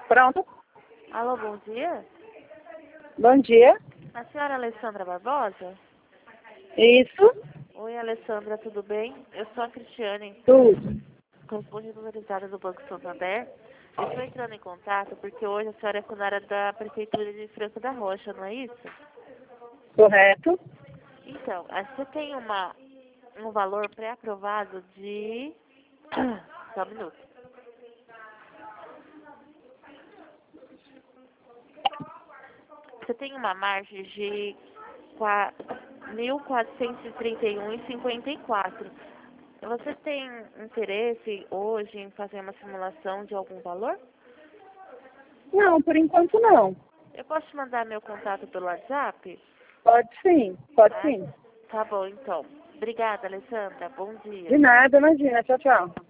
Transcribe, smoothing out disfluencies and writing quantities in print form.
Pronto. Alô, bom dia. Bom dia. A senhora Alessandra Barbosa? Isso. Oi, Alessandra, tudo bem? Eu sou a Cristiane, Tudo. correspondente valorizada do Banco Santander. Eu estou entrando em contato porque hoje a senhora é funcionária da Prefeitura de Franco da Rocha, não é isso? Correto. Então, você tem um valor pré-aprovado de... Só um minuto. Você tem uma margem de 1.431,54. Você tem interesse hoje em fazer uma simulação de algum valor? Não, por enquanto não. Eu posso te mandar meu contato pelo WhatsApp? Pode sim. Pode Tá, sim. tá bom, então. Obrigada, Alessandra. Bom dia. De nada, imagina. Tchau, tchau.